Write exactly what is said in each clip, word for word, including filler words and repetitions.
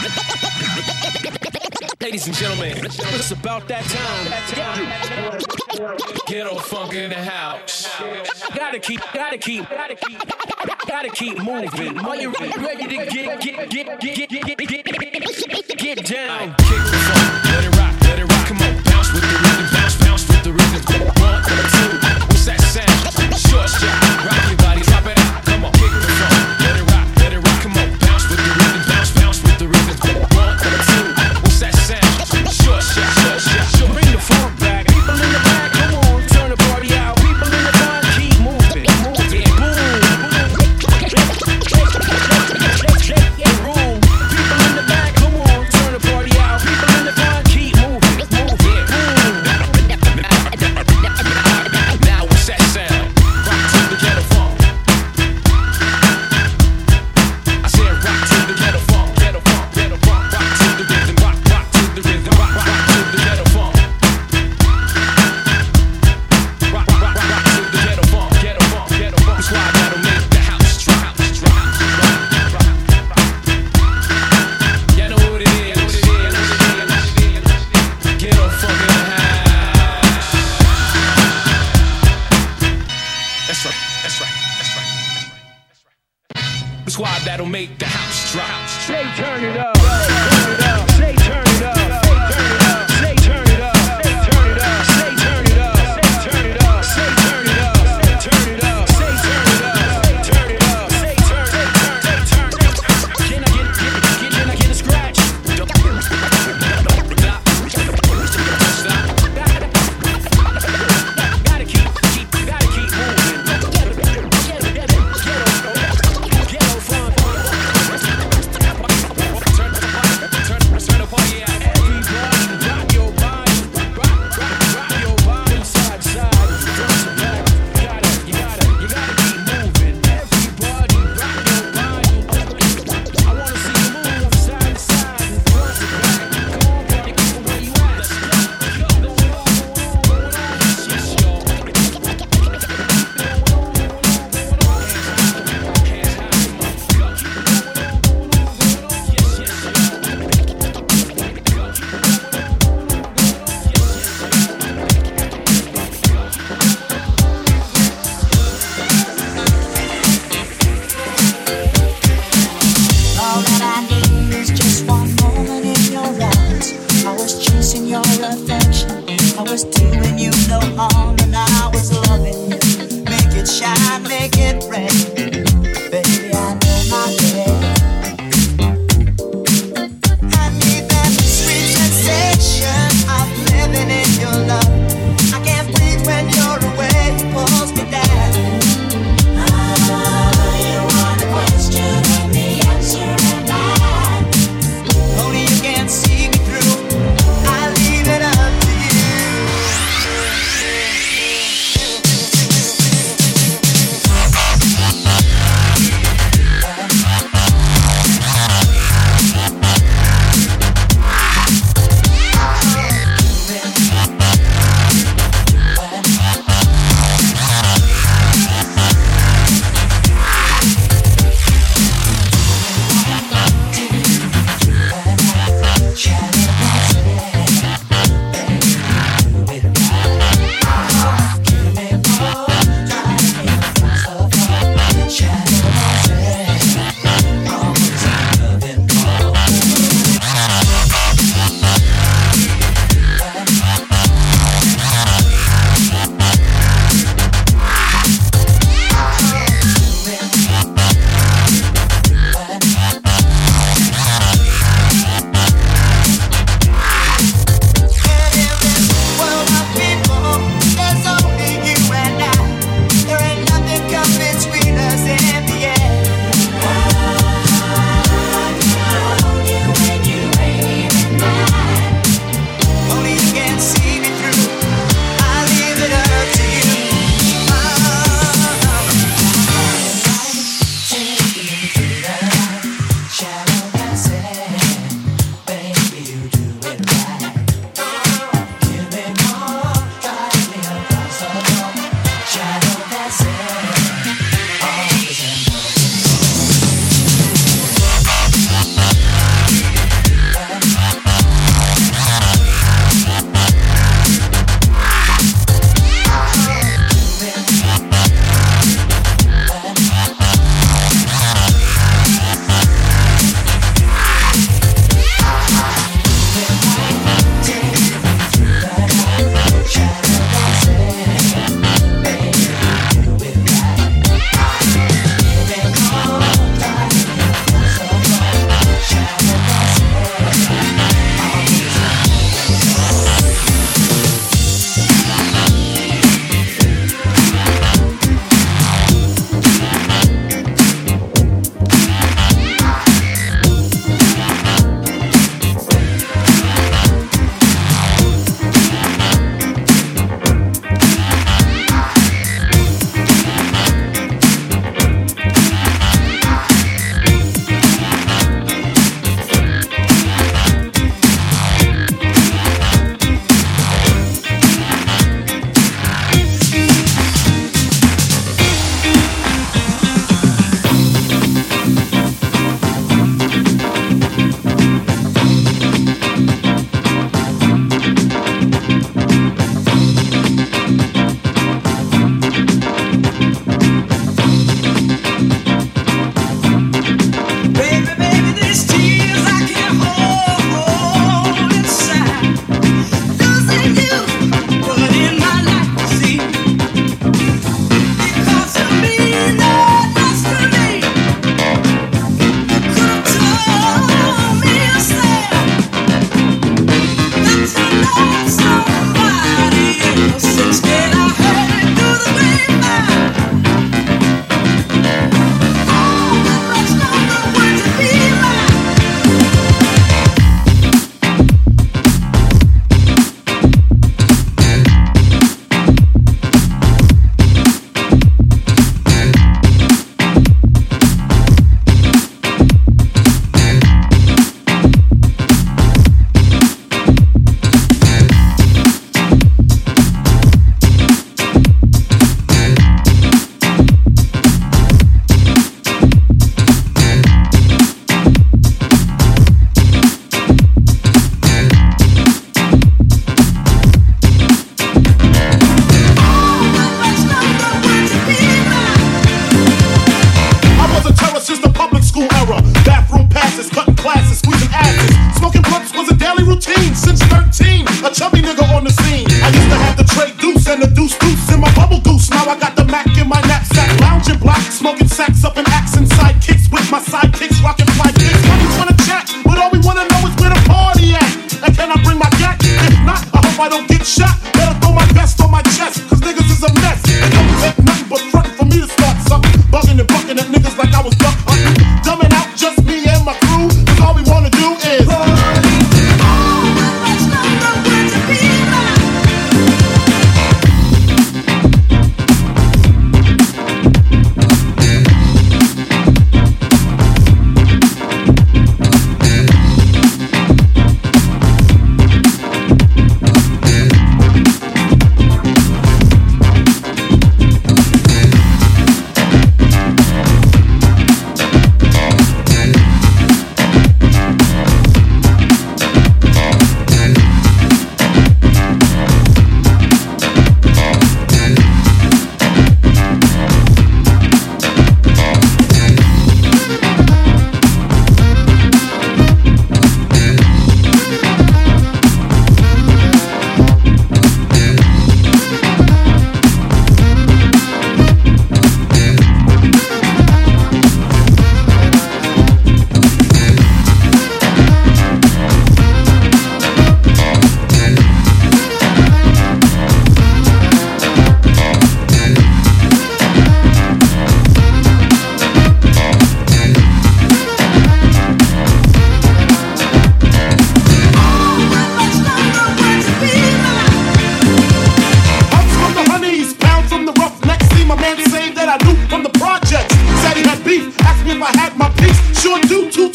Ladies and gentlemen, it's about that time. Ghetto funk in the house. Gotta keep, gotta keep, gotta keep, gotta keep moving. Are you ready to get, get, get, get, get, get, get, get down? Kick the funk, let it rock, let it rock. Come on, bounce with the rhythm, bounce, bounce with the rhythm. One, two, what's that sound? Short shot, rock your body, drop it out. Come on, kick the funk, let it rock, let it rock. Come on, bounce with the rhythm, bounce, bounce with the rhythm. One, two, what's that sound? Short shot, short shot, short. Bring the funk back. People in the back, come on, turn the party out. People in the front, keep moving, moving, boom. Shake the room. People in the back, come on, turn the party out. People in the front, keep moving, moving, boom. Now what's that sound? Rock to the ghetto funk. I said rock to the ghetto funk, ghetto funk, ghetto funk. Rock to the rhythm, rock, rock to the rhythm, rock, rock, rock to the ghetto funk. Rock, rock, rock, rock to the ghetto funk, ghetto funk, ghetto funk. That's why that'll make the house drop, drop, drop, drop. Y'all know what it is, know what it is, know what it is. Ghetto funk in the house. That's right, that's right, that's right, that's right. That's why that'll make the house drop. Say turn it up, turn it up, say turn it up, turn it up, say turn it up, turn it up, say turn it up, turn it up, say turn it up, turn it up, say turn it up, turn it up, say turn, say turn, say turn. Can I get, get, can I get a scratch? Gotta keep, keep, gotta keep moving. Ghetto funk. Turn the party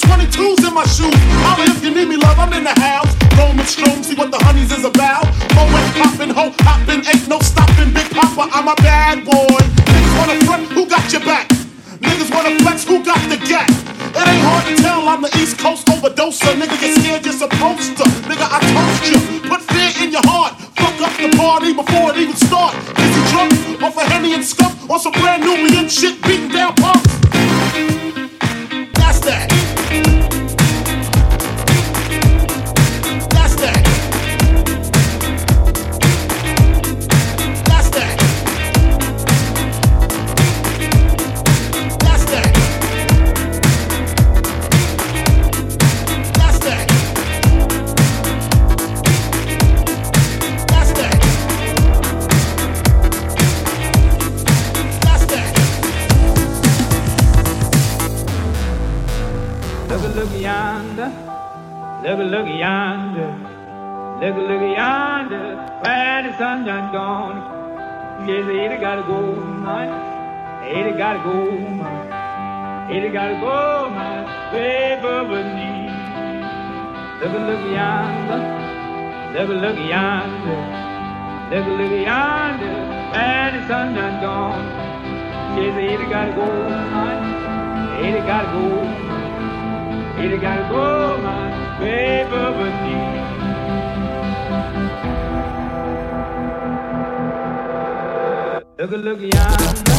twenty-twos in my shoes. Holla if you need me, love, I'm in the house. Roaming strong, see what the honeys is about. Going, popping, ho, hopping, ain't no stopping. Big Papa, I'm a bad boy. Niggas wanna front, who got your back? Niggas wanna flex, who got the gap? It ain't hard to tell, I'm the East Coast overdoser. Nigga, get scared, you're supposed to. Nigga, I toast you. Put fear in your heart. Fuck up the party before it even start. Is he drunk off a Henny and Skunk? Or some brand Nubian shit beating down punks? That's that. That's that. That's that. That's that. That's that. That's that. That's that. Look a look yonder, look a look yonder, look a look yonder, where the sun done gone. Yes, it gotta go, man. It gotta go, man. It gotta go, man. Way over me. Look a look yonder, look a look yonder, look a look yonder, where the sun done gone. Yes, it gotta go, man. It gotta go, man. It gotta go, man, way over me. Look a look yonder.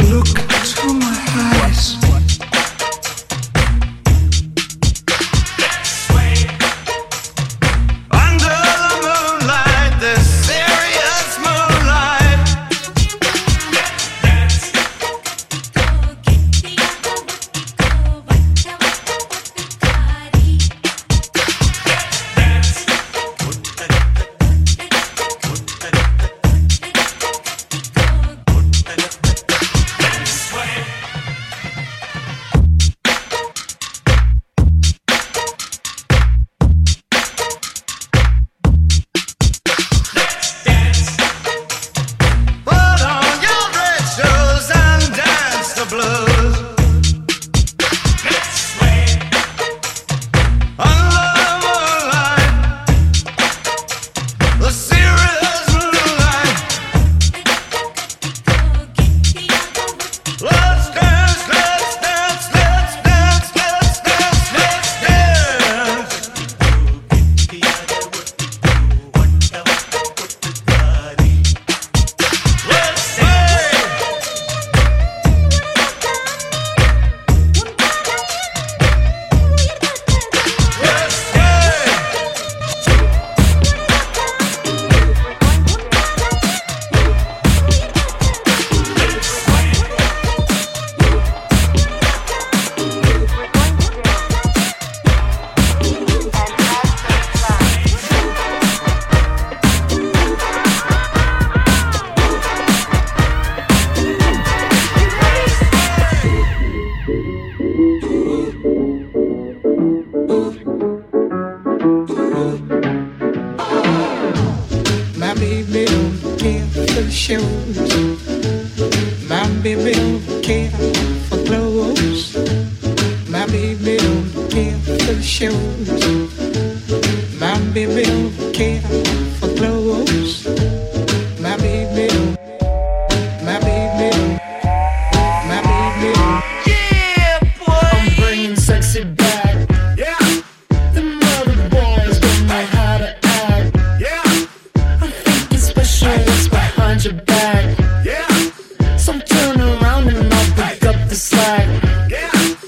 Look to my eyes. Under the moonlight, the serious moonlight. Put on your red shoes and dance the blues. Under the moonlight, the serious moonlight. Let's dance, let's dance, let's dance, let's dance, let's dance. Let's sway. Let's sway. My baby don't care for shows. My baby don't care for clothes. My baby don't care for shows. My baby don't care for clothes. My baby don't. My baby don't. My baby don't. Yeah, boy. I'm bringing sexy back. Yeah, The mother boys don't know how to act. yeah, I think it's special what's behind your back. yeah, So turn around and I'll pick up the slack. yeah.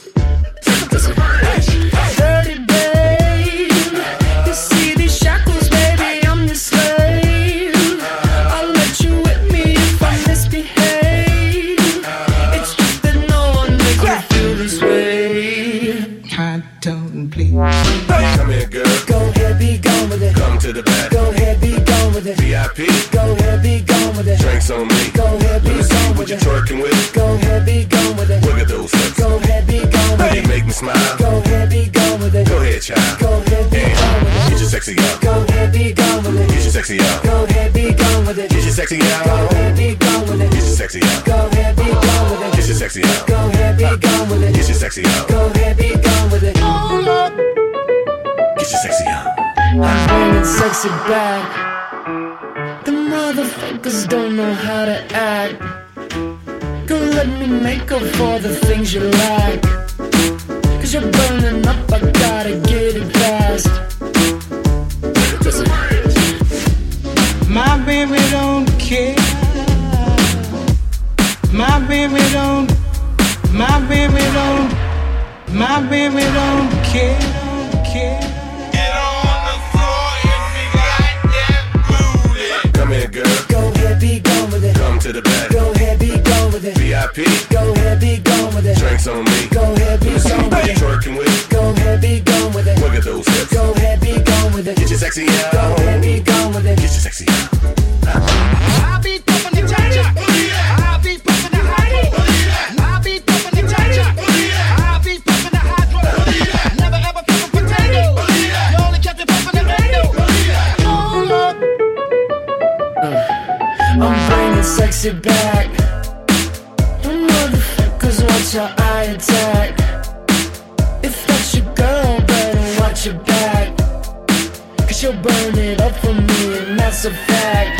Dirty babe, you see these shackles, baby, I'm your slave. I'll let you whip me if I misbehave. It's just that no one makes me feel this way. I don't please. Come here, girl. Go ahead, be gone with it. Come to the back. Go ahead, be gone with it. V I P. Go ahead, be gone with it. Drinks on me. Go ahead, be Let me see gone what with you're it. twerking with. Go ahead, be gone with it. Look at those hips. Go ahead, be gone with They it. make me smile. Go ahead, be gone with it. Go ahead, child. Go ahead, be gone with it. Get your sexy out. Go ahead, be gone with it. Get your sexy out. Go ahead, be gone with it. Get your sexy Go out. ahead, be gone with it. Get your sexy out. Go ahead, be gone with it. Get your sexy out. Go ahead, be gone with it. Get your sexy out. Go ahead, be gone with it. Get your sexy out. I'm bringing sexy back. The motherfuckers don't know how to act. Go let me make up for the things you lack. Cause you're burning up, I gotta get it fast. My baby don't care. My baby don't. My baby don't. My baby don't care. Don't care. Get on the floor and me like that booty. Come here, girl. Go ahead, be gone with it. Come to the back. Go ahead, be gone with it. V I P. Go ahead, be gone with it. Drinks on me. Go ahead, be Let me see gone what with you're it. twerking with. Go ahead, be gone with it. Look at those hips. Go ahead, be gone with it. Get your sexy out. Go ahead, be gone with it. Get your sexy out. I be pumping the cha-cha. I be pumping the hydro. I be pumping the cha-cha. I be pumping the hydro. Never ever pump a potato. You only kept it pumping the radio. I'm bringing sexy back. You motherfuckers watch your eye attack. If that's your girl, better watch your back. Cause you'll burn it up for me, and that's a fact.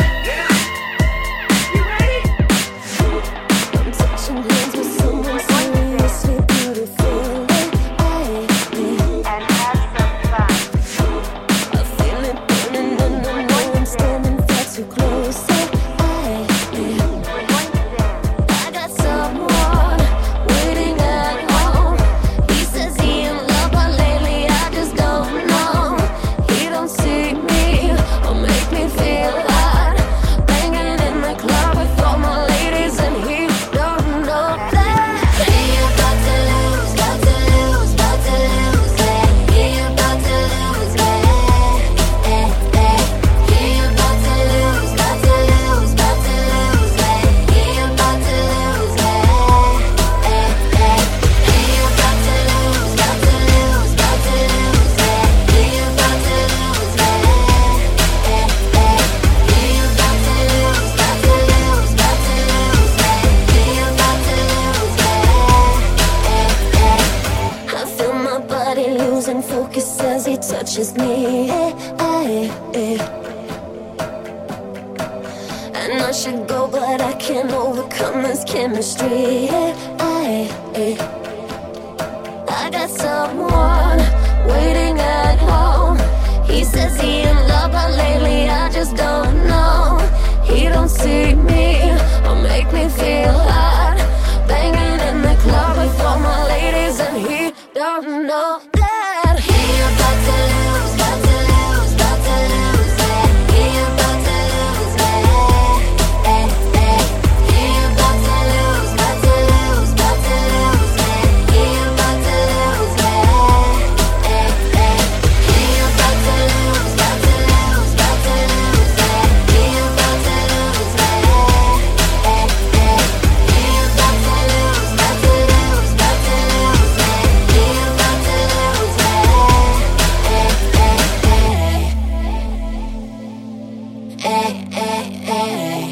Too close, so I, I got someone. mind focus as he touches me. Eh, eh, eh. And I should go, but I can't overcome this chemistry. Eh, eh, eh. I got someone waiting at home. He says he in love, but lately I just don't know. He don't see me or make me feel hot, banging in the club with all my ladies, and he don't know that he about to lose, about to lose, about to lose it. He about to lose it. Eh, eh. He about to lose, about to lose, about to lose it. He about to lose it. Eh, eh. He about to lose, about to lose, about to lose it. He about to lose it. Eh, eh. He about to lose, about to lose, about to lose it. He about to lose it. Eh, eh, eh.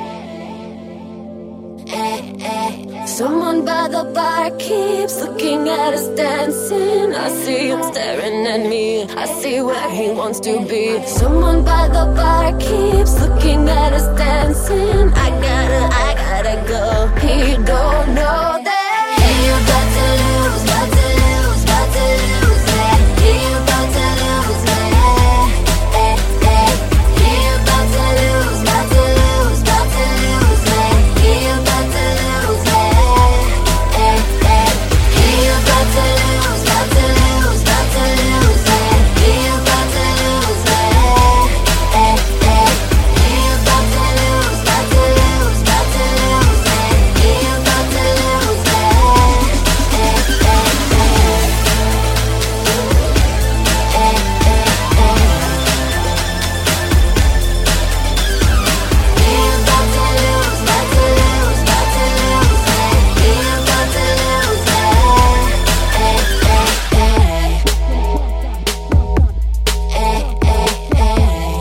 Eh, eh. Someone by the bar keeps looking at us dancing. I see him staring at me. I see where he wants to be. Someone by the bar keeps looking at us dancing. I gotta, I gotta go. He don't know that he about to lose, about to lose, about to lose it. He about to lose it. Eh, eh. He about to lose, about to lose, about to lose it. He about to lose it. Eh, eh. He about to lose, about to lose, about to lose it. He about to lose it. Eh, eh. He about to lose, about to lose, about to lose it. He about to lose it. Eh, eh, eh. Eh, eh, eh. He about to lose, about to lose, about to lose it. He about to lose it. Eh, eh, eh. Eh, eh, eh.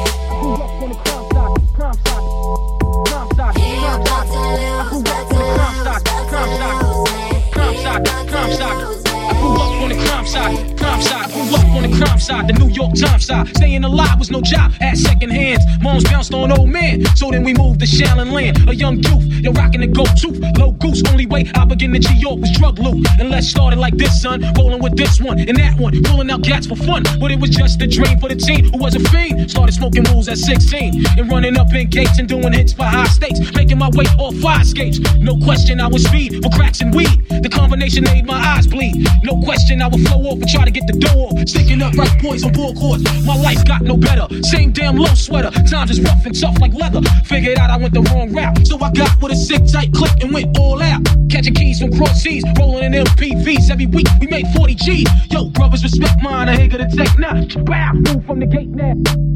He about to lose, about to lose, about to lose it. He about to lose it. I grew up on the crime side, crime side. I grew up on the crime side, the New York Times side. Staying alive was no job, had second hands. Moms bounced on old man, so then we moved to Shaolin Land. A young youth, you're rocking the go-to. Low goose, only way I began to G-York was drug loot. And let's start it like this, son. Rolling with this one and that one, pulling out gats for fun. But it was just a dream for the teen who was a fiend. Started smoking rules at sixteen and running up in gates and doing hits for high stakes. Making my way off fire escapes. No question, I was speed for cracks and weed. The combination made my eyes bleed. No question, I would flow off and try to get the dough off. Sticking up right boys on ball courts. My life got no better. Same damn low sweater. Times is rough and tough like leather. Figured out I went the wrong route, so I got with a sick tight click and went all out. Catching keys from cross seas, rolling in M P Vs. Every week we made forty G's. Yo, brothers, respect mine. I ain't gonna take now. Wow, move from the gate now.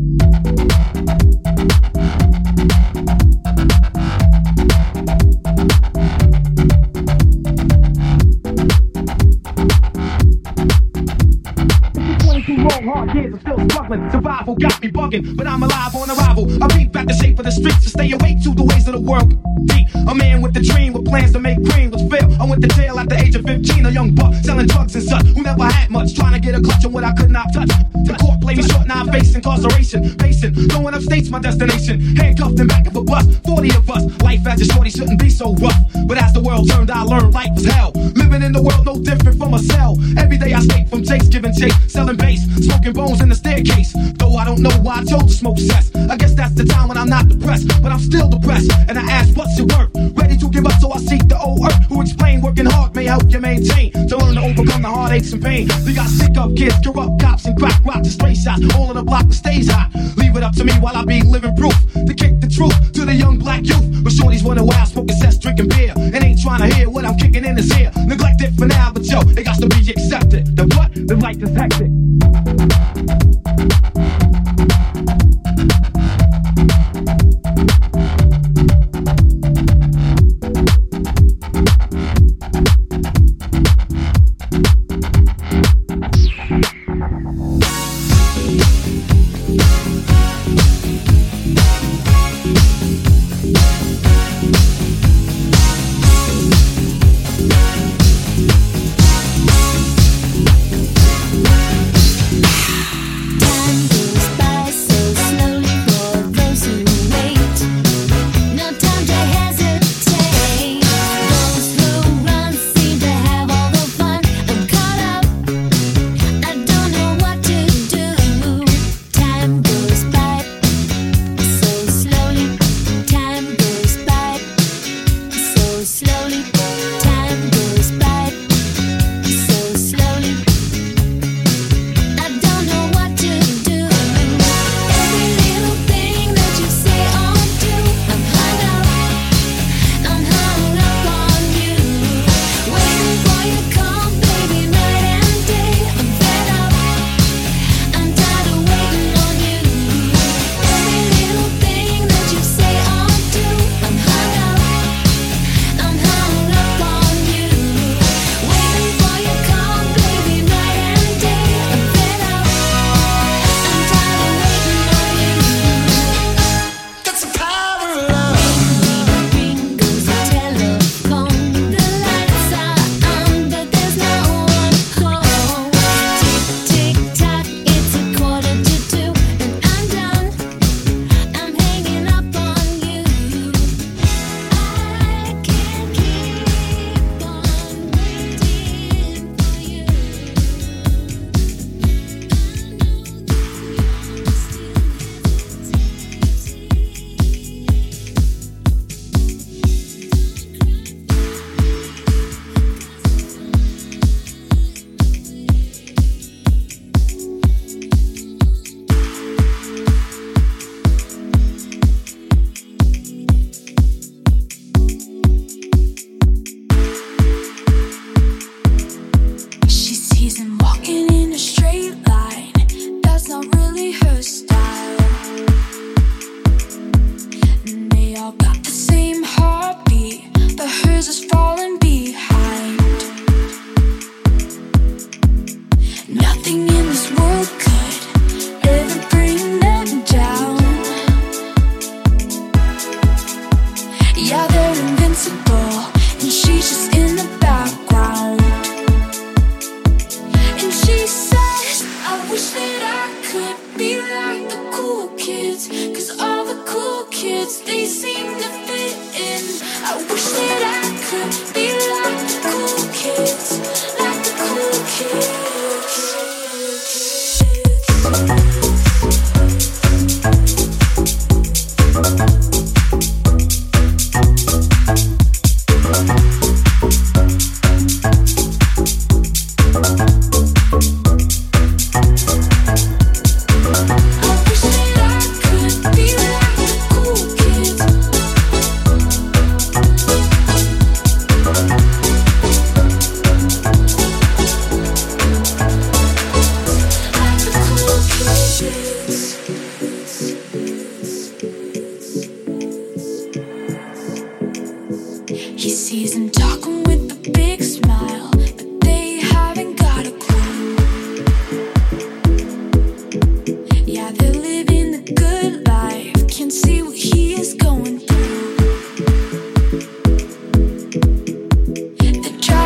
Long, hard years, I'm still struggling. Survival got me bugging, but I'm alive on arrival. I beat back the shape of the streets to stay awake to the ways of the world. Deep, a man with a dream, with plans to make cream was fail. I went to jail at the age of fifteen, a young buck selling drugs and such, who never had much, trying to get a clutch on what I could not touch. The court played me short, now I face incarceration. Pacing, going upstate's my destination. Handcuffed in back of a bus, forty of us. Life as a shorty shouldn't be so rough, but as the world turned, I learned life was hell. Living in the world no different from a cell. Every day I escape from Jake's giving chase, selling bass, smoking bones in the staircase. Though I don't know why I chose to smoke cess. I guess that's the time when I'm not depressed, but I'm still depressed. And I ask, what's it worth? Ready to give up, so I seek the old earth, who explain working hard may help you maintain, to learn to overcome the heartaches and pain. We got stick up kids, corrupt cops, and crack rocks and straight shots. All in the block that stays hot. Leave it up to me while I be living proof to kick the truth to the young black youth. But shorties running wild, smoking cess, drinking beer, and ain't trying to hear what I'm kicking in his ear. Neglected for now, but yo, it got to be accepted. The what? The life is hectic.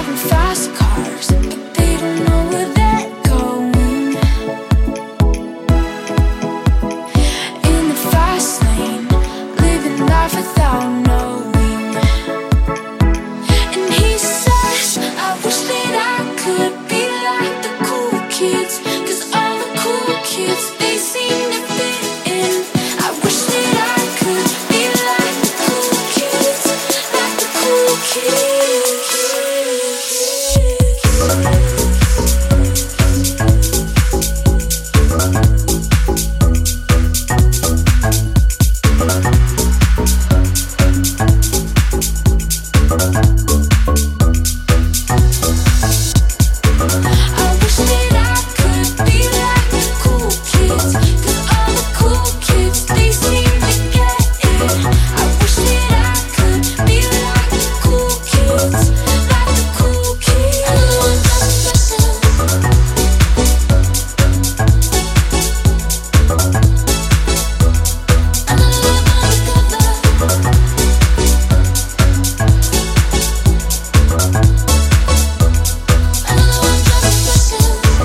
driving fast cars, but they don't know where they're going. In the fast lane, living life without knowing. And he says, I wish that I could be like the cool kids, 'cause all the cool kids, they seem to fit in. I wish that I could be like the cool kids, like the cool kids. I wish that I could be like the cool kids, 'cause all the cool kids, they seem to get it. I wish that I could be like the cool kids, like the cool kids. Another one doesn't listen. Another love undercover. Another one doesn't listen.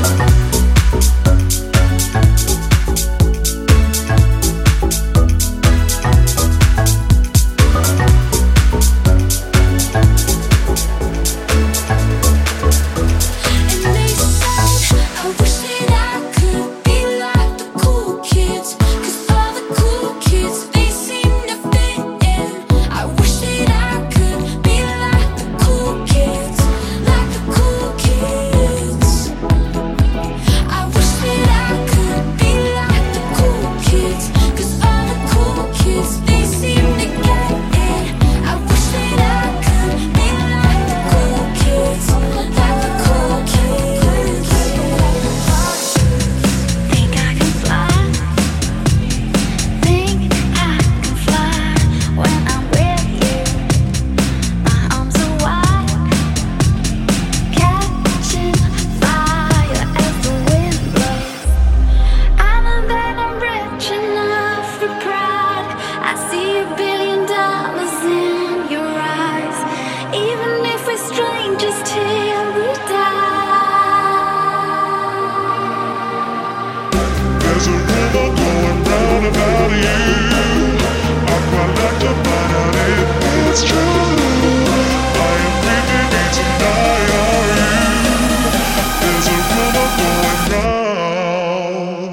And they said, I wish that I could be like the cool kids, 'cause all the cool kids, they seem to fit in. I wish that I could be like the cool kids, like the cool kids. I wish that I could be like the cool kids, 'cause all the cool kids, they seem to get it. I wish that I could be like the cool kids, like the cool kids. Think I can fly, think I can fly when I'm with you. My arms are wide, catching fire as the wind blows. I know that I'm rich enough for pride. I see a billion dollars in your eyes. Even if we're strangers till we die. There's a rumor going round about you. I'd quite like to find out if it's true. I am thinking me tonight, are you? There's a rumor going round.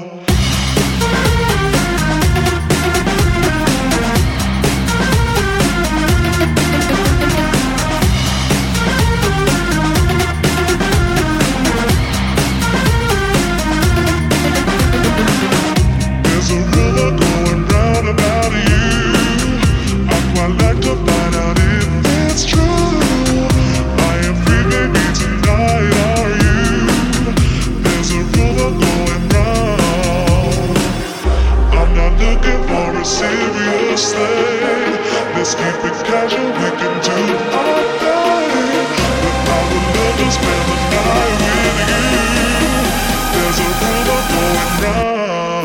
There's a rumor going round about you. I'd quite like to find out if it's true. I am free, baby, tonight, are you? There's a rumor going round. I'm not looking for a serious thing. Let's keep it casual, we can do our thing. But I would love to spend the night with you. There's a rumor going round.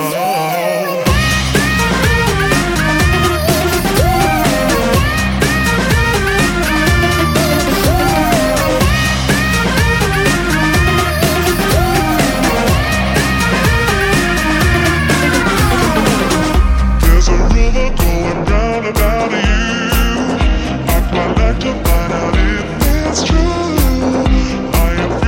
There's a rumor going round about you. I'd quite like to find out if it's true. I am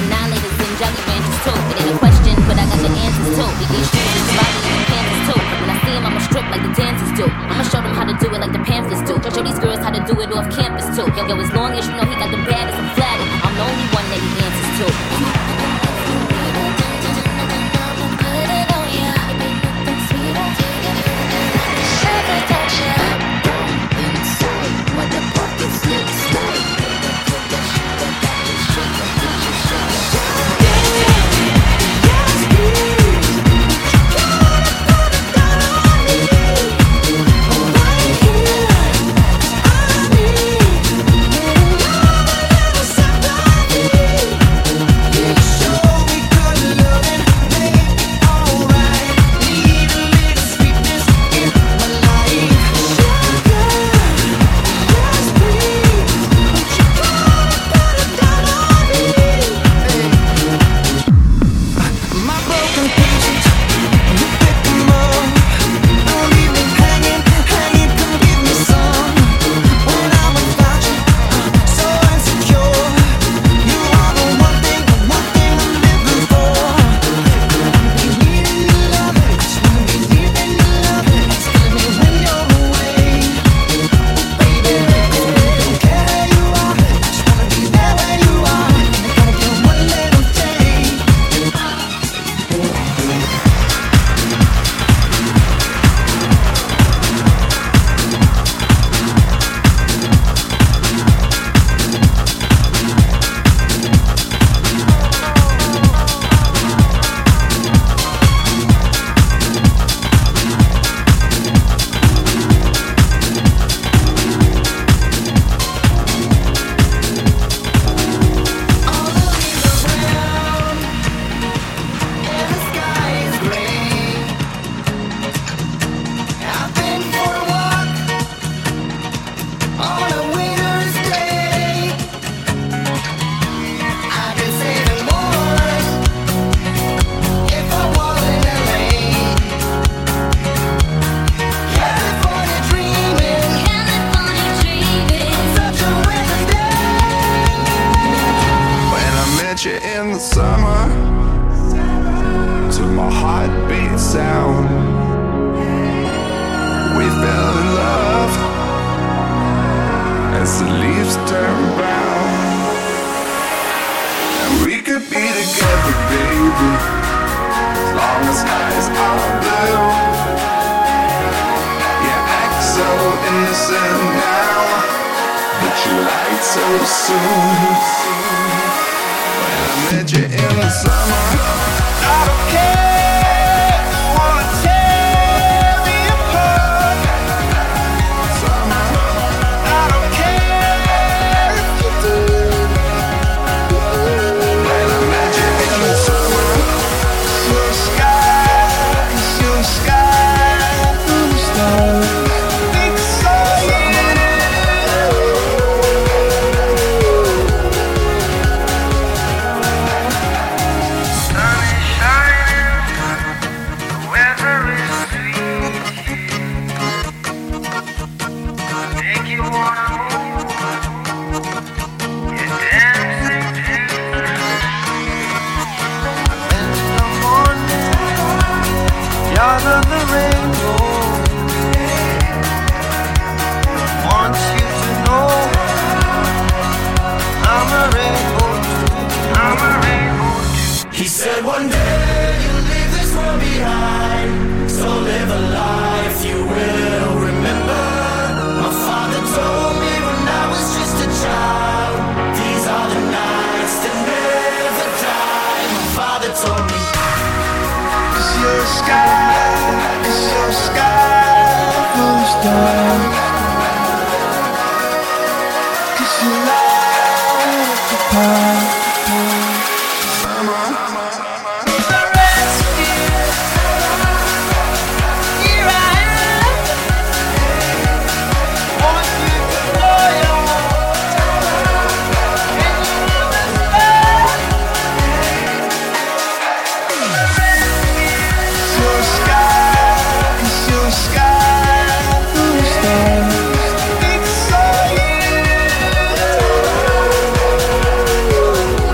annihilators and Jolly Ranchers too. It ain't a question, but I got the answers too. They get shoes, body and Kansas too. When I see 'em, I'ma strip like the dancers do. I'ma show them how to do it like the pamphlets do. Show these girls how to do it off campus too. Yo, yo, as long as you know he got the baddest, I'm flattered. I'm the only one that he dances to. Sky,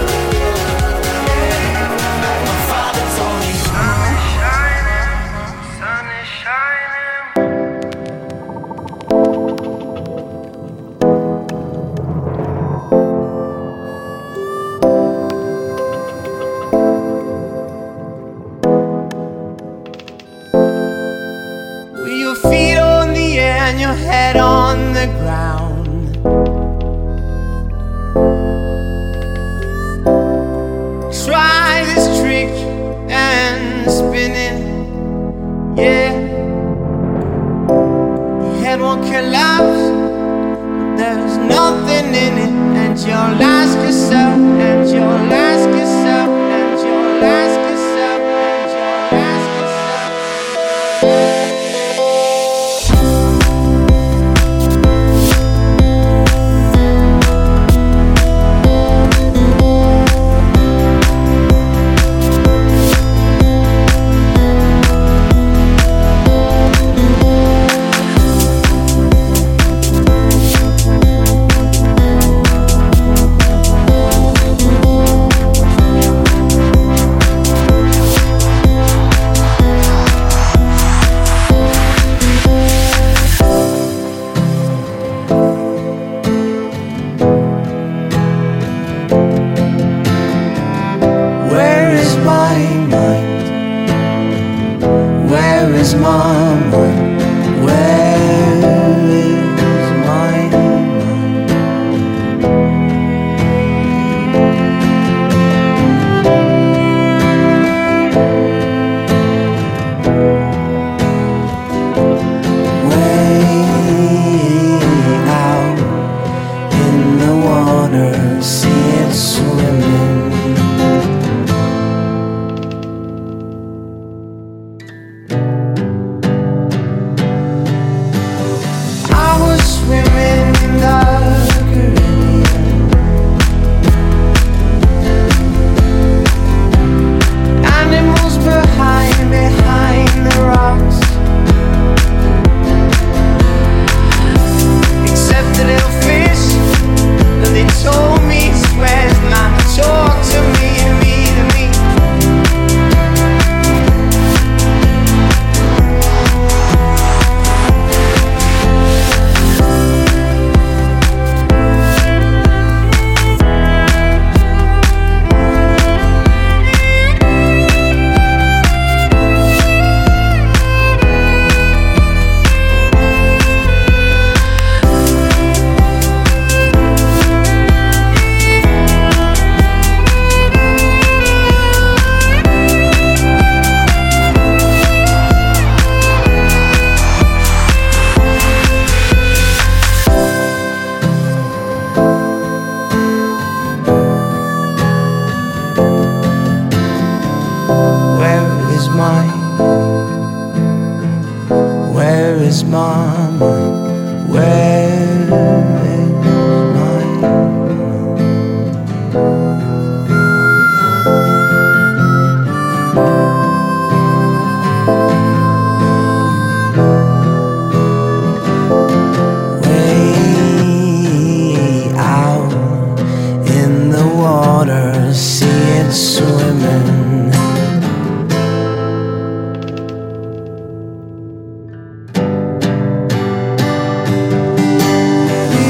the ground. Try this trick and spin it, yeah. Your head won't collapse, but there's nothing in it. And you'll ask yourself, and you'll ask yourself, and you'll ask yourself, and you'll ask yourself. We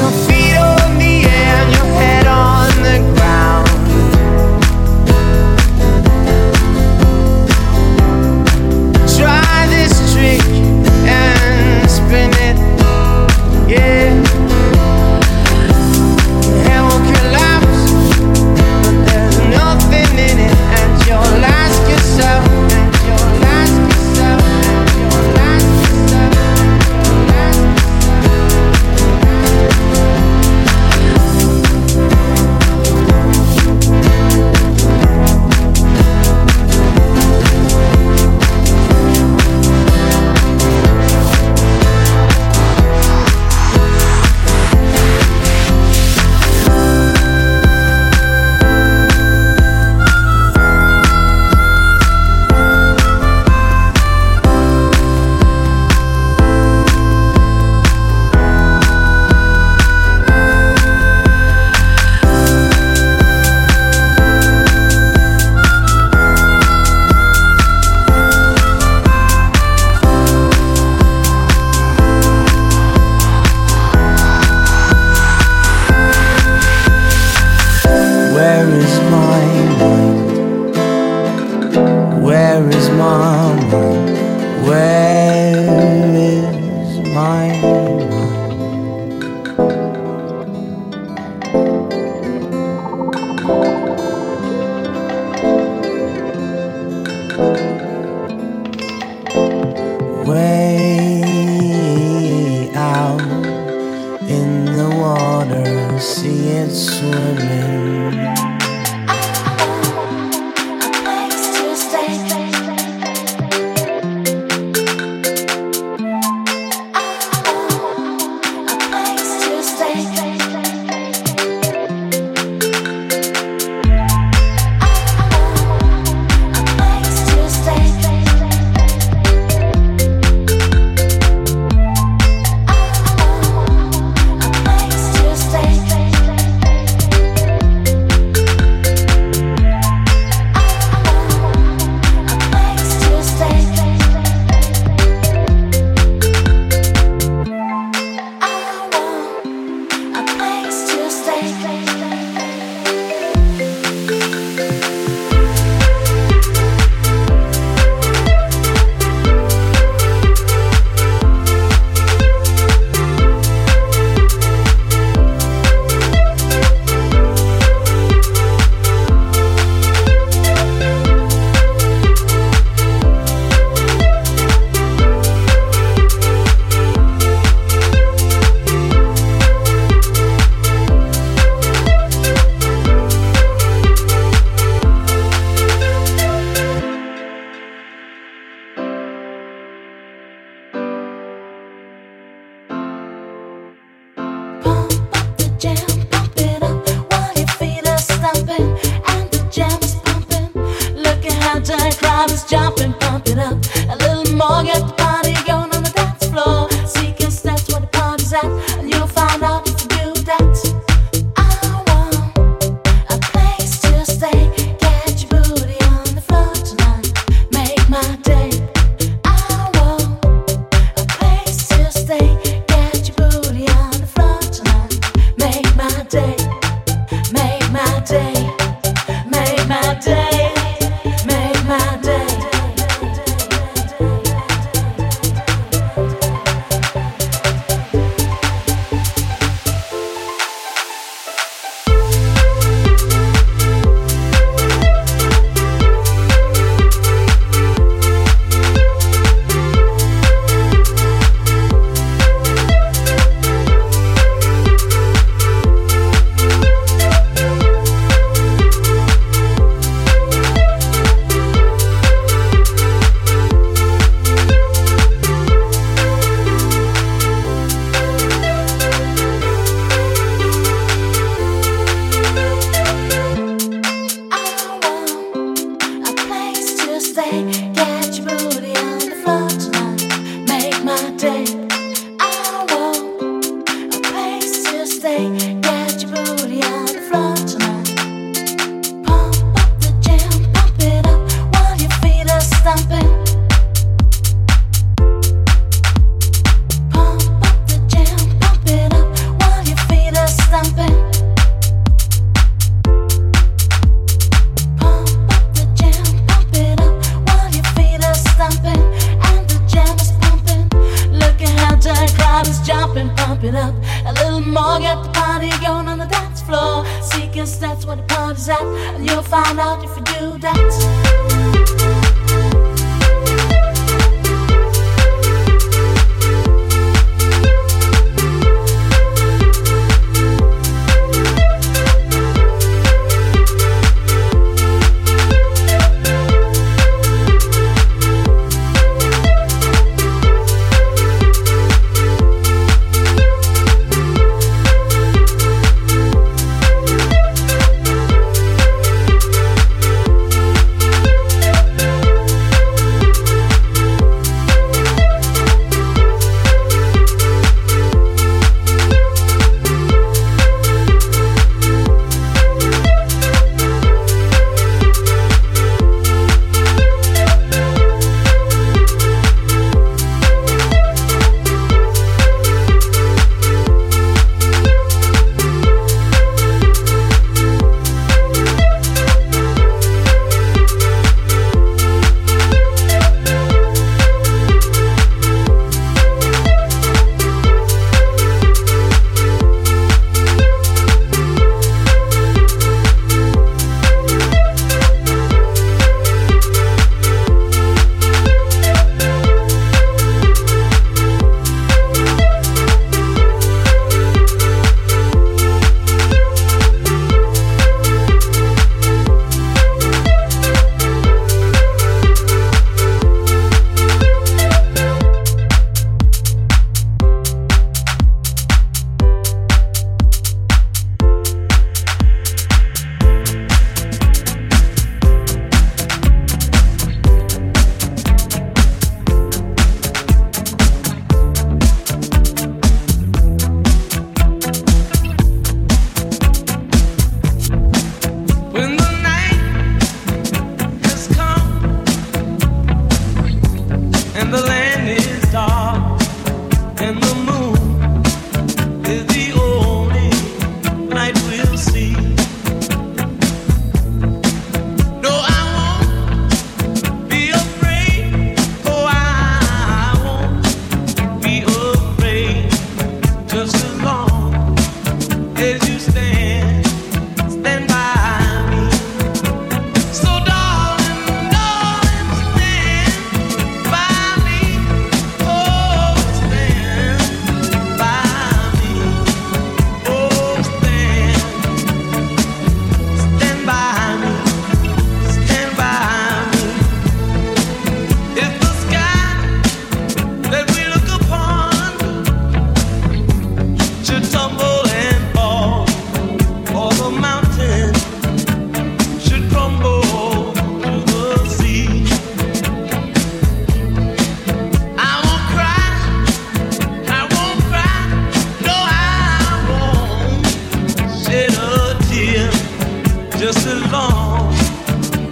halftime crowd is jumping, pump it up. A little more, get the party going on the dance floor. Seeking steps where the party's at, and you'll find out if you do that. I want a place to stay. Get your booty on the floor tonight. Make my day. I want a place to stay. Get your booty on the floor tonight. Make my day. Make my day. Make my day. Make my day.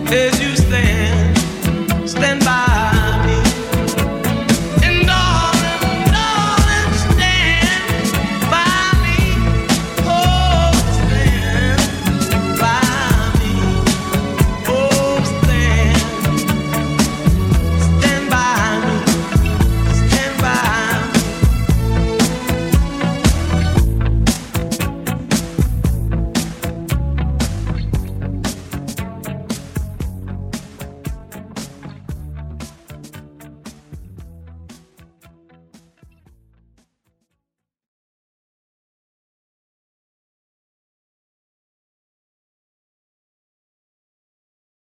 as you